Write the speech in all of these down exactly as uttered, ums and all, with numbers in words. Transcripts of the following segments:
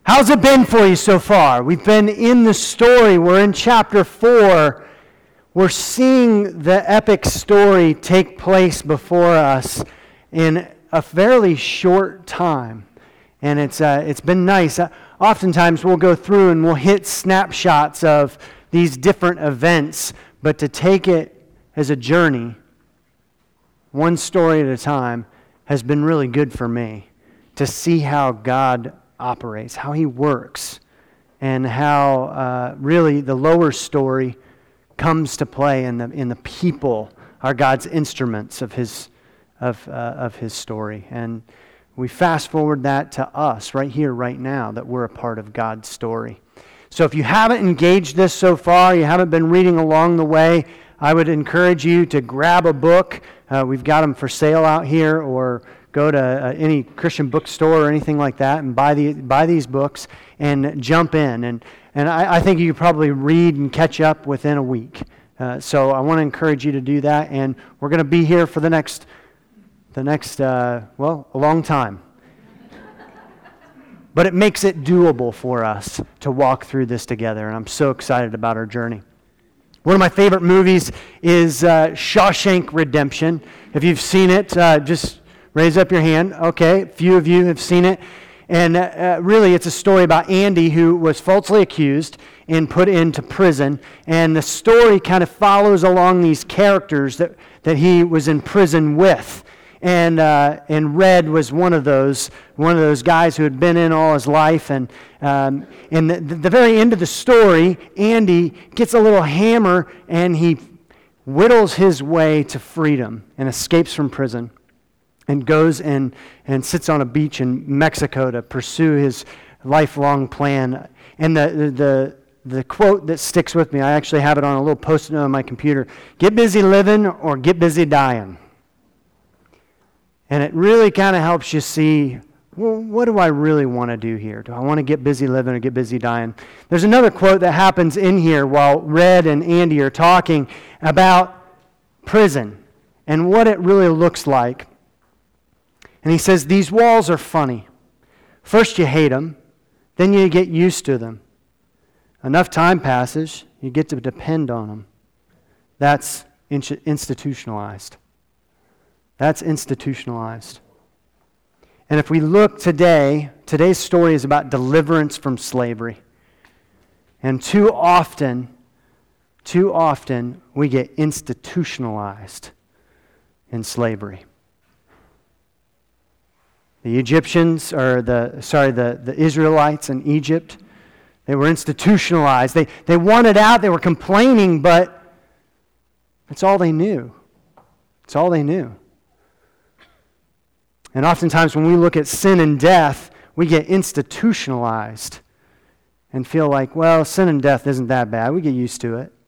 How's it been for you so far? We've been in the story. We're in chapter four. We're seeing the epic story take place before us in a fairly short time. And it's uh, it's been nice. Uh, oftentimes we'll go through and we'll hit snapshots of these different events, but to take it as a journey, one story at a time, has been really good for me to see how God operates, how He works, and how uh, really the lower story comes to play in the in the people are God's instruments of His of uh, of His story. And we fast forward that to us right here, right now, that we're a part of God's story. So if you haven't engaged this so far, you haven't been reading along the way, I would encourage you to grab a book. Uh, we've got them for sale out here, or go to uh, any Christian bookstore or anything like that and buy the buy these books and jump in. And and I, I think you could probably read and catch up within a week. Uh, so I want to encourage you to do that. And we're going to be here for the next the next uh, well a long time. But it makes it doable for us to walk through this together, and I'm so excited about our journey. One of my favorite movies is uh, Shawshank Redemption. If you've seen it, uh, just raise up your hand. Okay, a few of you have seen it. And uh, really, it's a story about Andy, who was falsely accused and put into prison. And the story kind of follows along these characters that, that he was in prison with. And uh, and Red was one of those one of those guys who had been in all his life. And um, in the, the very end of the story, Andy gets a little hammer and he whittles his way to freedom and escapes from prison, and goes and, and sits on a beach in Mexico to pursue his lifelong plan. And the, the the the quote that sticks with me, I actually have it on a little post-it note on my computer: "Get busy living or get busy dying." And it really kind of helps you see, well, what do I really want to do here? Do I want to get busy living or get busy dying? There's another quote that happens in here while Red and Andy are talking about prison and what it really looks like. And he says, "These walls are funny. First you hate them, then you get used to them. Enough time passes, you get to depend on them. That's institutionalized. That's institutionalized." And if we look today, today's story is about deliverance from slavery. And too often, too often, we get institutionalized in slavery. The Egyptians, or the sorry, the, the Israelites in Egypt, they were institutionalized. They they wanted out, they were complaining, but it's all they knew. It's all they knew. And oftentimes when we look at sin and death, we get institutionalized and feel like, well, sin and death isn't that bad. We get used to it.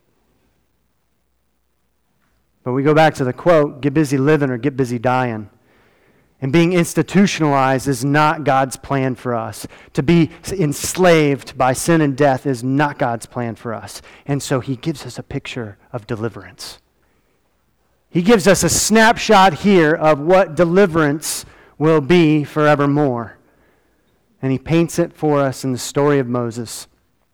But we go back to the quote, "Get busy living or get busy dying." And being institutionalized is not God's plan for us. To be enslaved by sin and death is not God's plan for us. And so He gives us a picture of deliverance. He gives us a snapshot here of what deliverance will be forevermore. And He paints it for us in the story of Moses.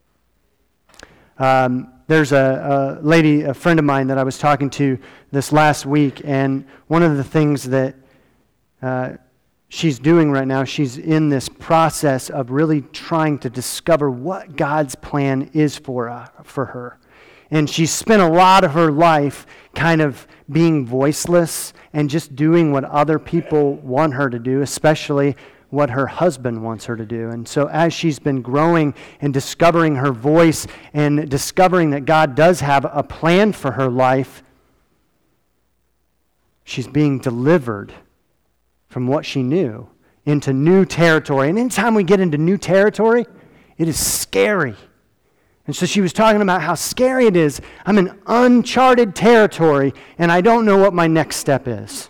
Um, there's a, a lady, a friend of mine that I was talking to this last week, and one of the things that Uh, she's doing right now, she's in this process of really trying to discover what God's plan is for uh, for her. And she's spent a lot of her life kind of being voiceless and just doing what other people want her to do, especially what her husband wants her to do. And so as she's been growing and discovering her voice and discovering that God does have a plan for her life, she's being delivered from what she knew into new territory. And anytime we get into new territory, it is scary. And so she was talking about how scary it is. I'm in uncharted territory, and I don't know what my next step is.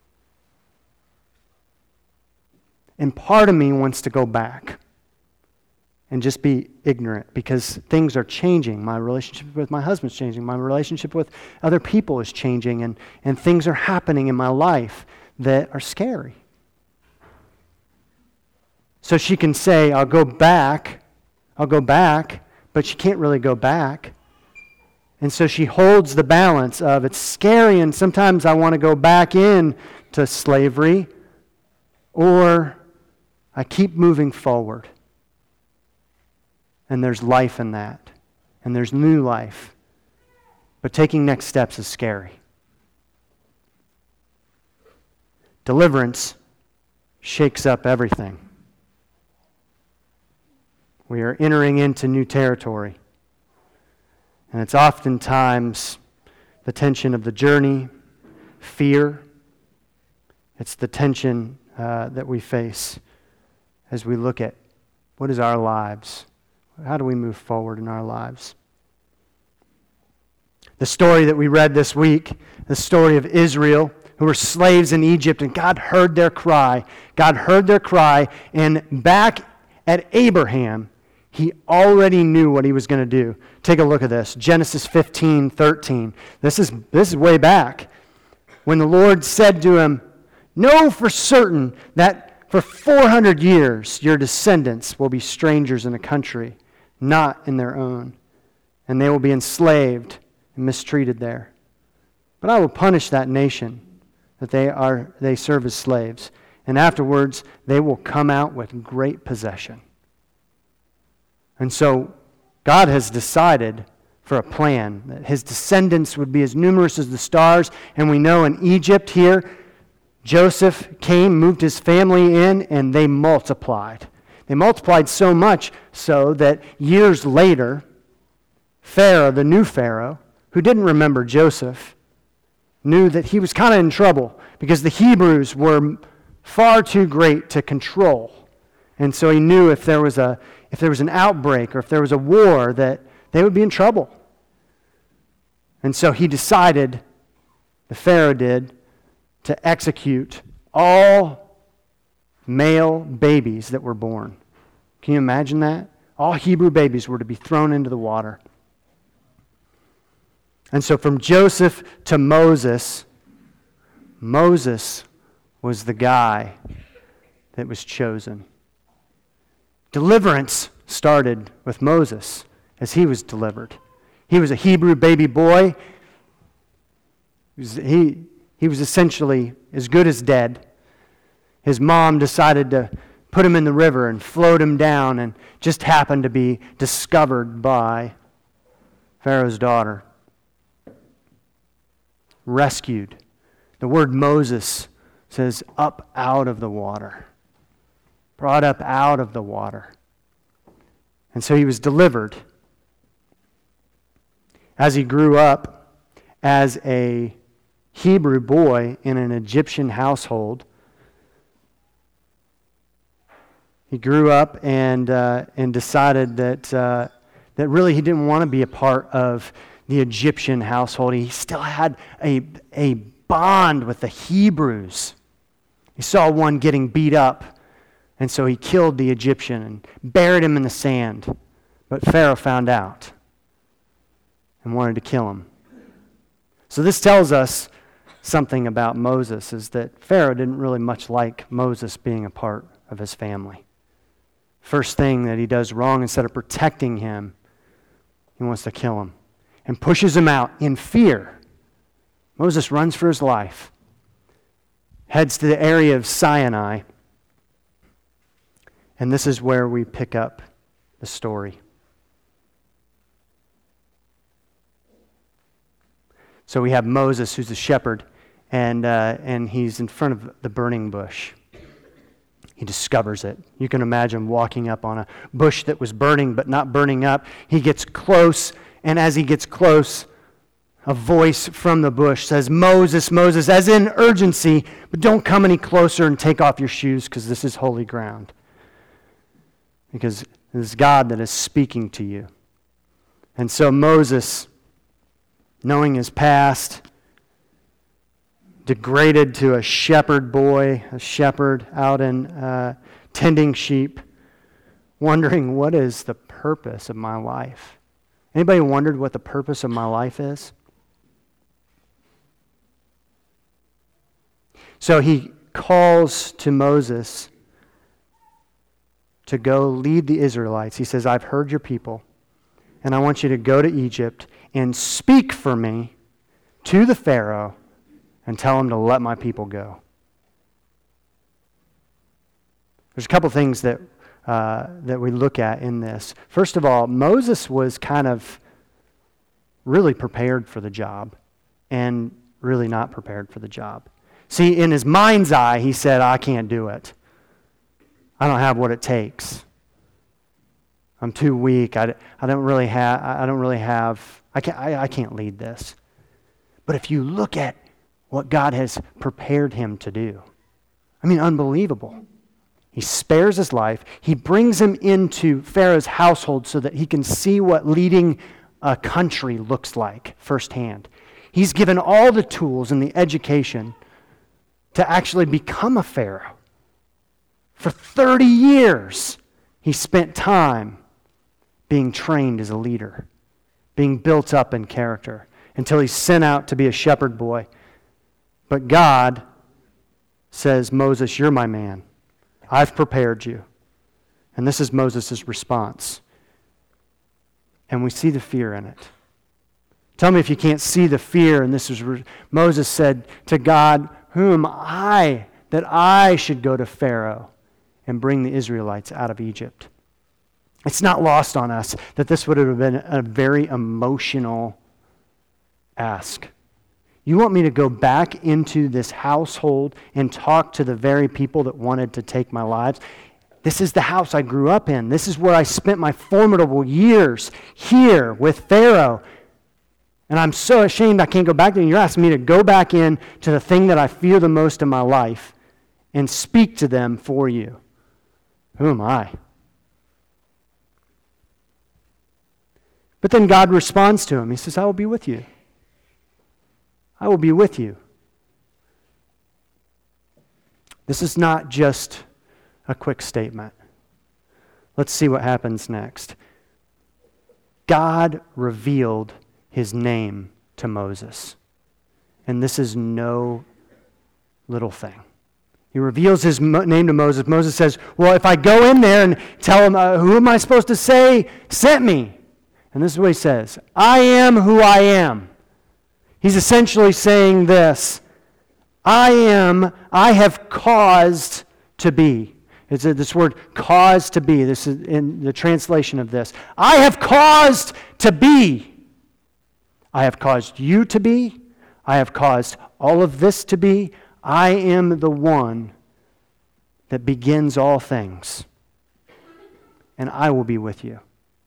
And part of me wants to go back and just be ignorant, because things are changing. My relationship with my husband's changing. My relationship with other people is changing, and, and things are happening in my life that are scary. So she can say, I'll go back, I'll go back, but she can't really go back. And so she holds the balance of it's scary and sometimes I want to go back in to slavery, or I keep moving forward. And there's life in that. And there's new life. But taking next steps is scary. Deliverance shakes up everything. We are entering into new territory. And it's oftentimes the tension of the journey, fear. It's the tension uh, that we face as we look at what is our lives. How do we move forward in our lives? The story that we read this week, the story of Israel, who were slaves in Egypt, and God heard their cry. God heard their cry, and back at Abraham, he already knew what he was going to do. Take a look at this. Genesis fifteen thirteen. This is, this is way back. When the Lord said to him, know for certain that for four hundred years your descendants will be strangers in a country, not in their own, and they will be enslaved and mistreated there. But I will punish that nation that they are they serve as slaves, and afterwards they will come out with great possession. And so God has decided for a plan that his descendants would be as numerous as the stars, and we know in Egypt here, Joseph came, moved his family in, and they multiplied. They multiplied so much so that years later, Pharaoh, the new Pharaoh, who didn't remember Joseph, knew that he was kind of in trouble because the Hebrews were far too great to control. And so he knew if there was a if there was an outbreak or if there was a war that they would be in trouble. And so he decided, the Pharaoh did, to execute all male babies that were born. Can you imagine that? All Hebrew babies were to be thrown into the water. And so from Joseph to Moses, Moses was the guy that was chosen. Deliverance started with Moses as he was delivered. He was a Hebrew baby boy. He was, he, he was essentially as good as dead. His mom decided to put him in the river and float him down, and just happened to be discovered by Pharaoh's daughter. Rescued. The word Moses says up out of the water. Brought up out of the water. And so he was delivered. As he grew up as a Hebrew boy in an Egyptian household, he grew up and uh, and decided that uh, that really he didn't want to be a part of the Egyptian household. He still had a a bond with the Hebrews. He saw one getting beat up, and so he killed the Egyptian and buried him in the sand. But Pharaoh found out and wanted to kill him. So this tells us something about Moses, is that Pharaoh didn't really much like Moses being a part of his family. First thing that he does wrong, instead of protecting him, he wants to kill him and pushes him out in fear. Moses runs for his life, heads to the area of Sinai, and this is where we pick up the story. So we have Moses, who's a shepherd, and uh, and he's in front of the burning bush. He discovers it. You can imagine walking up on a bush that was burning but not burning up. He gets close, and as he gets close, a voice from the bush says, Moses, Moses, as in urgency, but don't come any closer and take off your shoes because this is holy ground. Because it is God that is speaking to you. And so Moses, knowing his past, degraded to a shepherd boy, a shepherd out in uh, tending sheep, wondering what is the purpose of my life. Anybody wondered what the purpose of my life is? So he calls to Moses to go lead the Israelites. He says, I've heard your people, and I want you to go to Egypt and speak for me to the Pharaoh and tell him to let my people go. There's a couple things that uh, that we look at in this. First of all, Moses was kind of really prepared for the job and really not prepared for the job. See, in his mind's eye, he said, I can't do it. I don't have what it takes. I'm too weak. I, I don't really have, I don't really have, I can't, I, I can't lead this. But if you look at what God has prepared him to do, I mean, unbelievable. He spares his life. He brings him into Pharaoh's household so that he can see what leading a country looks like firsthand. He's given all the tools and the education to actually become a Pharaoh. For thirty years, he spent time being trained as a leader, being built up in character, until he's sent out to be a shepherd boy. But God says, Moses, you're my man. I've prepared you. And this is Moses' response. And we see the fear in it. Tell me if you can't see the fear. And this is Moses said to God, who am I that I should go to Pharaoh and bring the Israelites out of Egypt? It's not lost on us that this would have been a very emotional ask. You want me to go back into this household and talk to the very people that wanted to take my lives? This is the house I grew up in. This is where I spent my formidable years, here with Pharaoh. And I'm so ashamed I can't go back there. And you're asking me to go back in to the thing that I fear the most in my life and speak to them for you. Who am I? But then God responds to him. He says, I will be with you. I will be with you. This is not just a quick statement. Let's see what happens next. God revealed his name to Moses. And this is no little thing. He reveals his mo- name to Moses. Moses says, well, if I go in there and tell him, uh, who am I supposed to say sent me? And this is what he says, I am who I am. He's essentially saying this, I am, I have caused to be. It's a, this word, cause to be. This is in the translation of this. I have caused to be. I have caused you to be. I have caused all of this to be. I am the one that begins all things. And I will be with you.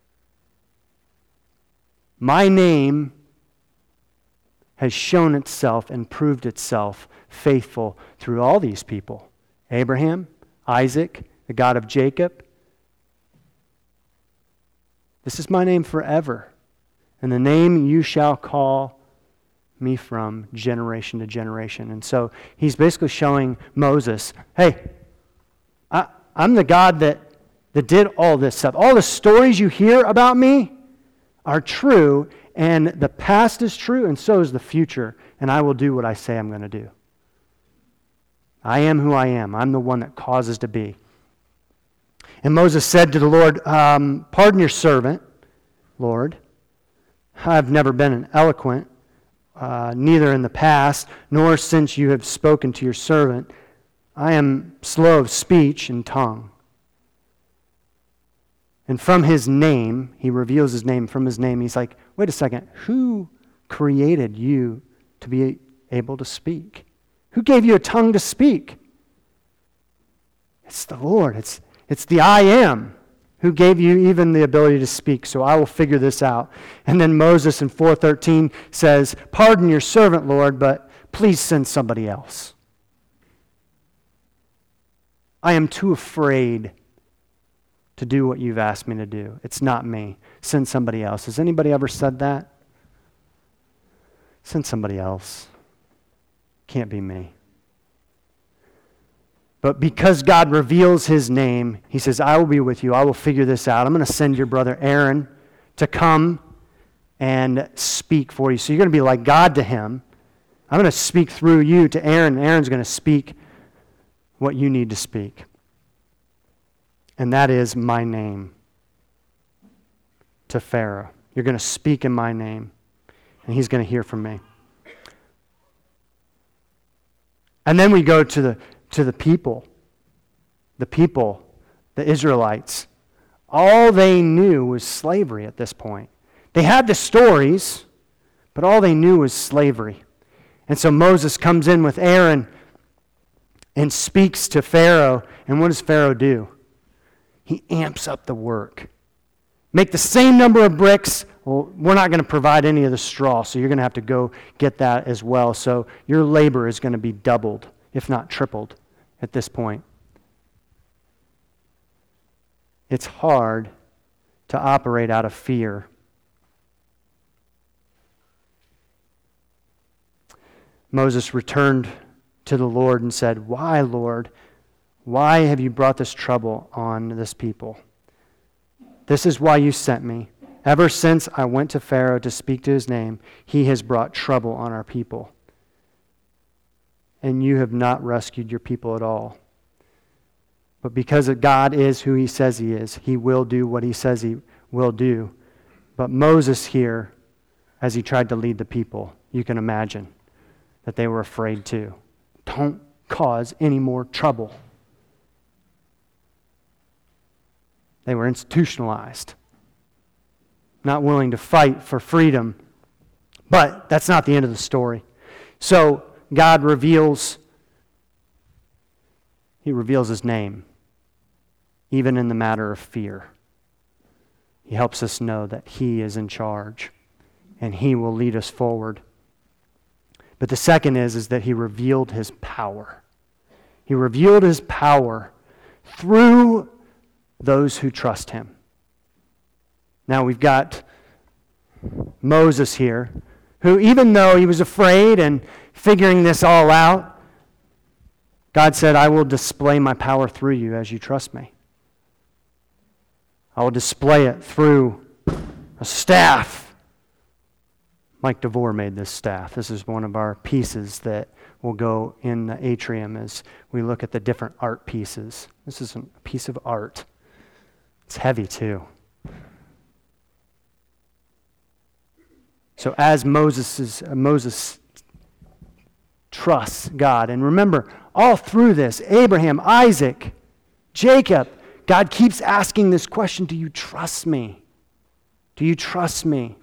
My name has shown itself and proved itself faithful through all these people. Abraham, Isaac, the God of Jacob. This is my name forever. And the name you shall call me from generation to generation. And so he's basically showing Moses, hey, I, I'm the God that, that did all this stuff. All the stories you hear about me are true, and the past is true, and so is the future, and I will do what I say I'm going to do. I am who I am. I'm the one that causes to be. And Moses said to the Lord, um, pardon your servant, Lord. I've never been an eloquent, uh, neither in the past, nor since you have spoken to your servant. I am slow of speech and tongue. And from his name, he reveals his name. From his name, he's like, wait a second, who created you to be able to speak? Who gave you a tongue to speak? It's the Lord. It's, it's the I am who gave you even the ability to speak. So I will figure this out. And then Moses in four thirteen says, pardon your servant, Lord, but please send somebody else. I am too afraid to do what you've asked me to do. It's not me. Send somebody else. Has anybody ever said that? Send somebody else. Can't be me. But because God reveals his name, he says, I will be with you. I will figure this out. I'm going to send your brother Aaron to come and speak for you. So you're going to be like God to him. I'm going to speak through you to Aaron. Aaron's going to speak what you need to speak. And that is my name to Pharaoh. You're going to speak in my name, and he's going to hear from me. And then we go to the to the people. The people, the Israelites. All they knew was slavery at this point. They had the stories, but all they knew was slavery. And so Moses comes in with Aaron and speaks to Pharaoh. And what does Pharaoh do? He amps up the work. Make the same number of bricks. Well, we're not going to provide any of the straw, so you're going to have to go get that as well. So your labor is going to be doubled, if not tripled, at this point. It's hard to operate out of fear. Moses returned to the Lord and said, "Why, Lord? Why have you brought this trouble on this people? This is why you sent me. Ever since I went to Pharaoh to speak to his name, he has brought trouble on our people. And you have not rescued your people at all. But because God is who he says he is, he will do what he says he will do." But Moses here, as he tried to lead the people, you can imagine that they were afraid too. Don't cause any more trouble. They were institutionalized, not willing to fight for freedom. But that's not the end of the story. So God reveals, he reveals his name, even in the matter of fear. He helps us know that he is in charge, and he will lead us forward. But the second is, is that he revealed his power. He revealed his power through those who trust him. Now we've got Moses here, who even though he was afraid and figuring this all out, God said, "I will display my power through you as you trust me. I will display it through a staff." Mike DeVore made this staff. This is one of our pieces that will go in the atrium as we look at the different art pieces. This is a piece of art. It's heavy too. So as Moses is, uh, Moses trusts God, and remember, all through this, Abraham, Isaac, Jacob, God keeps asking this question, do you trust me? Do you trust me?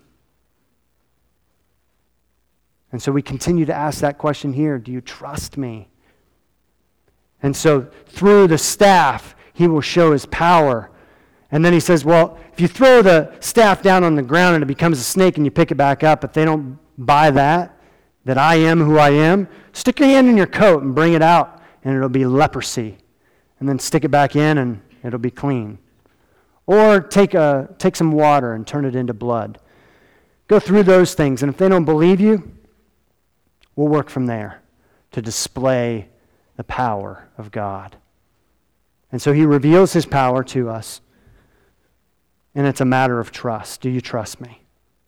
And so we continue to ask that question here, do you trust me? And so through the staff, he will show his power. And then he says, well, if you throw the staff down on the ground and it becomes a snake and you pick it back up, if they don't buy that, that I am who I am, stick your hand in your coat and bring it out and it'll be leprosy. And then stick it back in and it'll be clean. Or take a take some water and turn it into blood. Go through those things, and if they don't believe you, we'll work from there to display the power of God. And so he reveals his power to us, and it's a matter of trust. Do you trust me?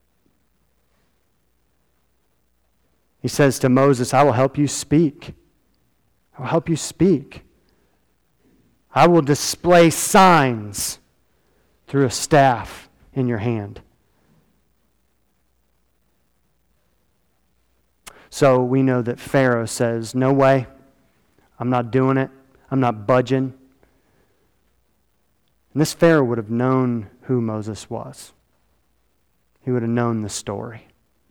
He says to Moses, I will help you speak. I will help you speak. I will display signs through a staff in your hand. So we know that Pharaoh says, no way, I'm not doing it, I'm not budging. And this Pharaoh would have known who Moses was. He would have known the story.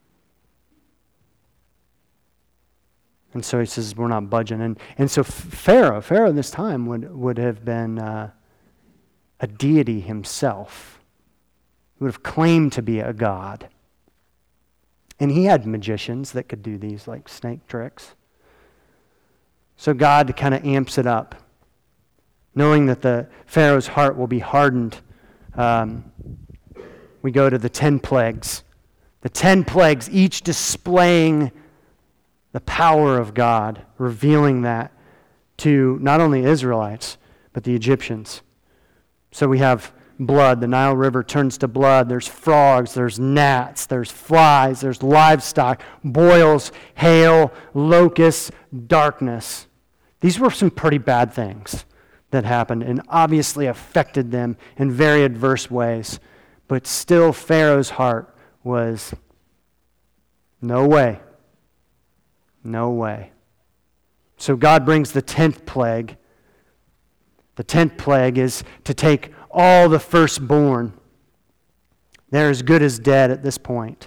And so he says, we're not budging. And, and so Pharaoh, Pharaoh this time would, would have been uh, a deity himself. He would have claimed to be a god. And he had magicians that could do these like snake tricks. So God kind of amps it up, knowing that the Pharaoh's heart will be hardened. Um, we go to the ten plagues. The ten plagues, each displaying the power of God, revealing that to not only Israelites, but the Egyptians. So we have blood. The Nile River turns to blood. There's frogs, there's gnats, there's flies, there's livestock, boils, hail, locusts, darkness. These were some pretty bad things. that happened and obviously affected them in very adverse ways. But still, Pharaoh's heart was, no way. No way. So God brings the tenth plague. The tenth plague is to take all the firstborn. They're as good as dead at this point.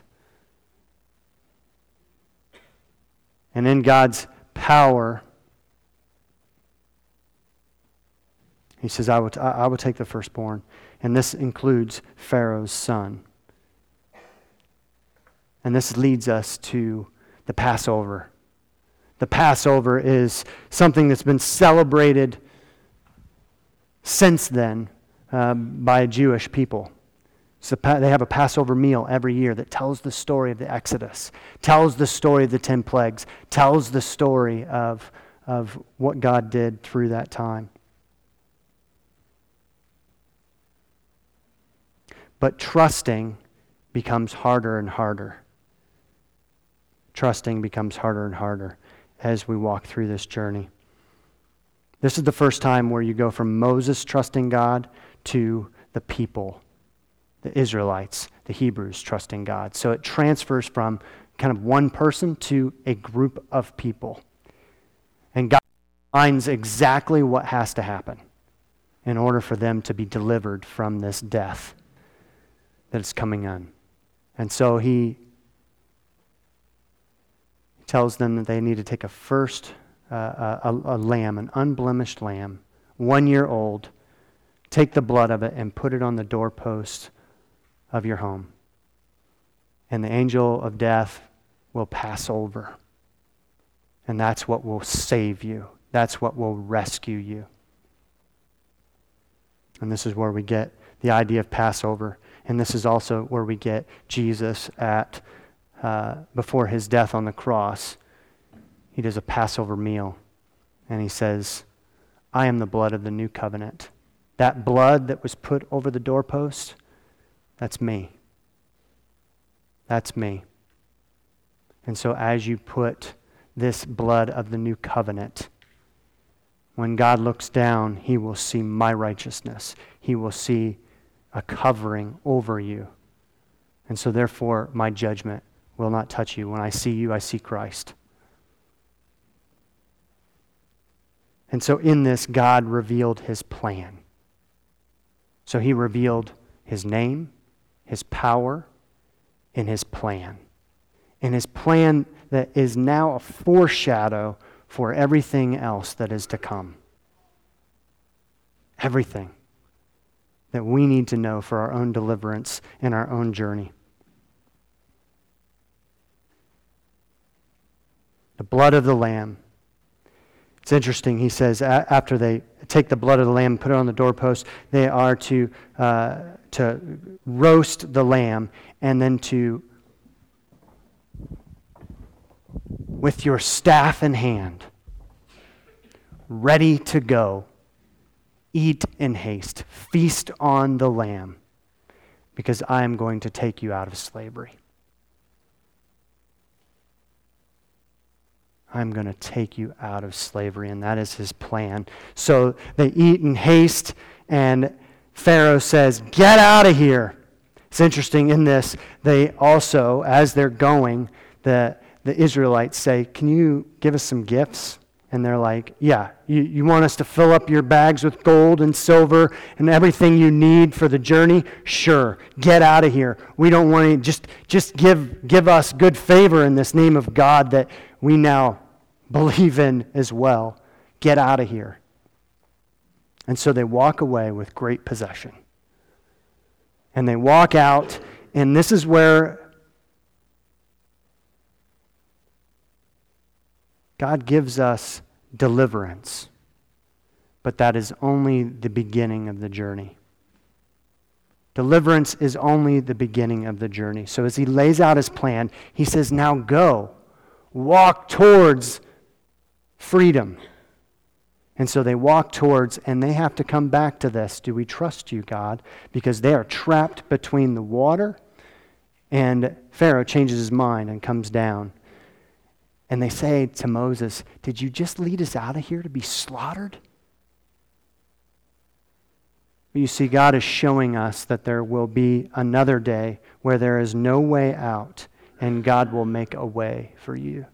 And in God's power, he says, I will, t- I will take the firstborn. And this includes Pharaoh's son. And this leads us to the Passover. The Passover is something that's been celebrated since then uh, by Jewish people. So they have a Passover meal every year that tells the story of the Exodus, tells the story of the ten plagues, tells the story of, of what God did through that time. But trusting becomes harder and harder. Trusting becomes harder and harder as we walk through this journey. This is the first time where you go from Moses trusting God to the people, the Israelites, the Hebrews trusting God. So it transfers from kind of one person to a group of people. And God finds exactly what has to happen in order for them to be delivered from this death that is coming on. And so he tells them that they need to take a first, uh, a, a lamb, an unblemished lamb, one year old, take the blood of it and put it on the doorpost of your home. And the angel of death will pass over. And that's what will save you. That's what will rescue you. And this is where we get the idea of Passover. And this is also where we get Jesus at uh, before his death on the cross. He does a Passover meal. And he says, I am the blood of the new covenant. That blood that was put over the doorpost, that's me. That's me. And so as you put this blood of the new covenant, when God looks down, he will see my righteousness. He will see a covering over you. And so therefore, my judgment will not touch you. When I see you, I see Christ. And so in this, God revealed his plan. So he revealed his name, his power, and his plan. And his plan that is now a foreshadow for everything else that is to come. Everything that we need to know for our own deliverance and our own journey. The blood of the Lamb. It's interesting, he says, a- after they take the blood of the lamb and put it on the doorpost, they are to, uh, to roast the lamb and then to, with your staff in hand, ready to go, eat in haste, feast on the lamb, because I am going to take you out of slavery. I'm going to take you out of slavery, and that is his plan. So they eat in haste, and Pharaoh says, get out of here. It's interesting in this, they also, as they're going, the, the Israelites say, can you give us some gifts? And they're like, yeah, you, you want us to fill up your bags with gold and silver and everything you need for the journey? Sure, get out of here. We don't want to, just, just give, give us good favor in this name of God that we now believe in as well. Get out of here. And so they walk away with great possession. And they walk out, and this is where God gives us deliverance, but that is only the beginning of the journey. Deliverance is only the beginning of the journey. So as he lays out his plan, he says, now go, walk towards freedom. And so they walk towards, and they have to come back to this. Do we trust you, God? Because they are trapped between the water, and Pharaoh changes his mind and comes down. And they say to Moses, did you just lead us out of here to be slaughtered? But you see, God is showing us that there will be another day where there is no way out, and God will make a way for you.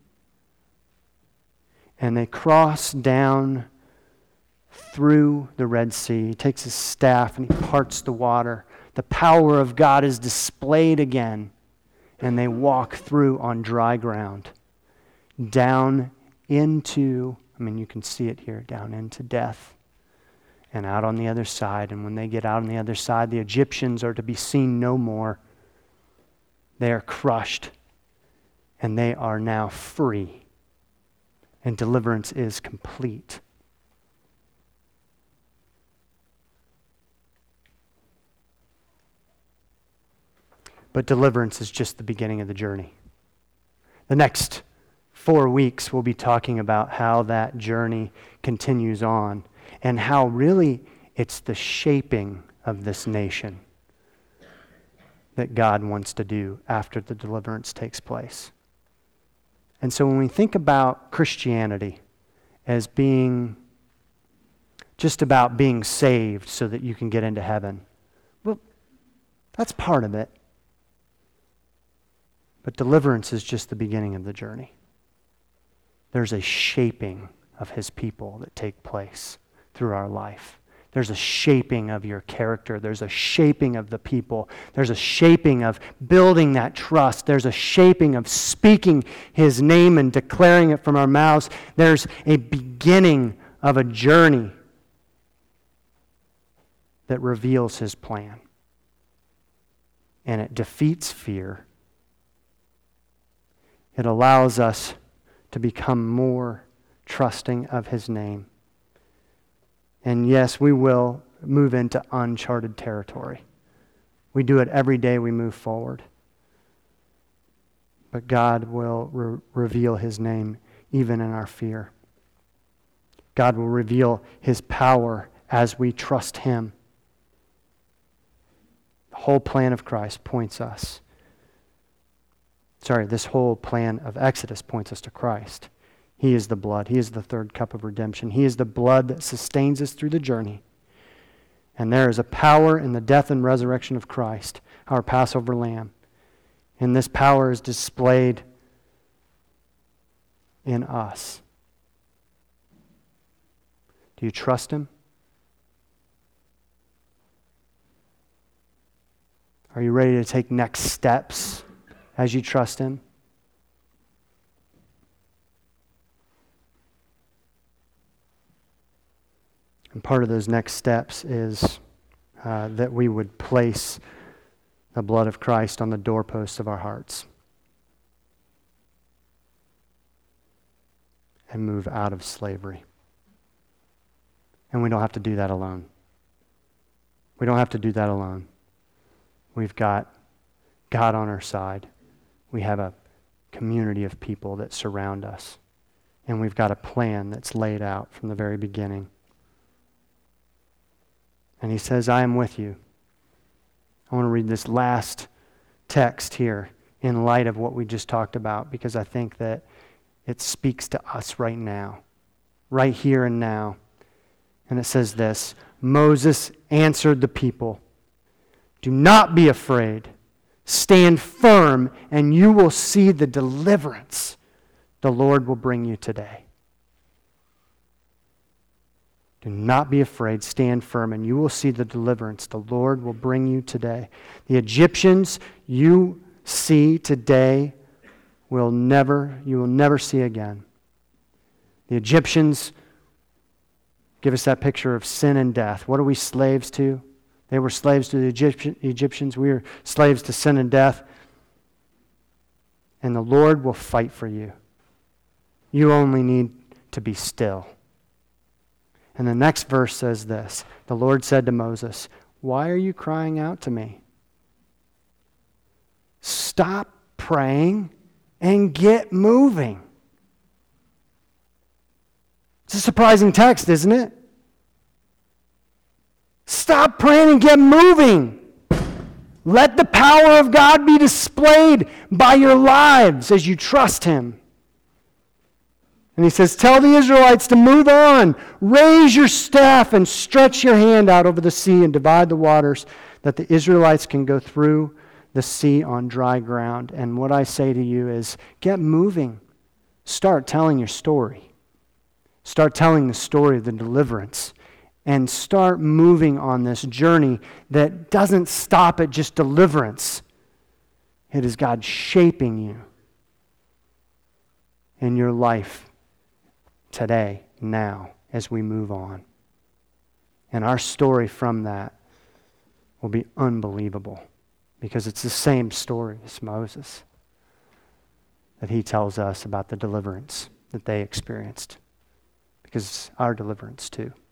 And they cross down through the Red Sea. He takes his staff and he parts the water. The power of God is displayed again, and they walk through on dry ground, down into, I mean, you can see it here, down into death, and out on the other side. And when they get out on the other side, the Egyptians are to be seen no more. They are crushed, and they are now free, and deliverance is complete. But deliverance is just the beginning of the journey. The next four weeks, we'll be talking about how that journey continues on and how really it's the shaping of this nation that God wants to do after the deliverance takes place. And so when we think about Christianity as being just about being saved so that you can get into heaven, well, that's part of it. But deliverance is just the beginning of the journey. There's a shaping of his people that take place through our life. There's a shaping of your character. There's a shaping of the people. There's a shaping of building that trust. There's a shaping of speaking his name and declaring it from our mouths. There's a beginning of a journey that reveals his plan. And it defeats fear. It allows us to become more trusting of his name. And yes, we will move into uncharted territory. We do it every day we move forward. But God will re- reveal his name even in our fear. God will reveal his power as we trust him. The whole plan of Christ points us Sorry, this whole plan of Exodus points us to Christ. He is the blood. He is the third cup of redemption. He is the blood that sustains us through the journey. And there is a power in the death and resurrection of Christ, our Passover lamb. And this power is displayed in us. Do you trust him? Are you ready to take next steps as you trust him? And part of those next steps is uh, that we would place the blood of Christ on the doorposts of our hearts and move out of slavery. And we don't have to do that alone. We don't have to do that alone. We've got God on our side. We have a community of people that surround us. And we've got a plan that's laid out from the very beginning. And he says, I am with you. I want to read this last text here in light of what we just talked about, because I think that it speaks to us right now, right here and now. And it says this, Moses answered the people, do not be afraid. Stand firm, and you will see the deliverance the Lord will bring you today. Do not be afraid. Stand firm, and you will see the deliverance the Lord will bring you today. The Egyptians you see today will never, you will never see again. The Egyptians give us that picture of sin and death. What are we slaves to? They were slaves to the Egyptian, Egyptians. We are slaves to sin and death. And the Lord will fight for you. You only need to be still. And the next verse says this. The Lord said to Moses, why are you crying out to me? Stop praying and get moving. It's a surprising text, isn't it? Stop praying and get moving. Let the power of God be displayed by your lives as you trust him. And he says, tell the Israelites to move on. Raise your staff and stretch your hand out over the sea and divide the waters, that the Israelites can go through the sea on dry ground. And what I say to you is, get moving. Start telling your story. Start telling the story of the deliverance. And start moving on this journey that doesn't stop at just deliverance. It is God shaping you in your life today, now, as we move on. And our story from that will be unbelievable, because it's the same story as Moses that he tells us about the deliverance that they experienced, because it's our deliverance too.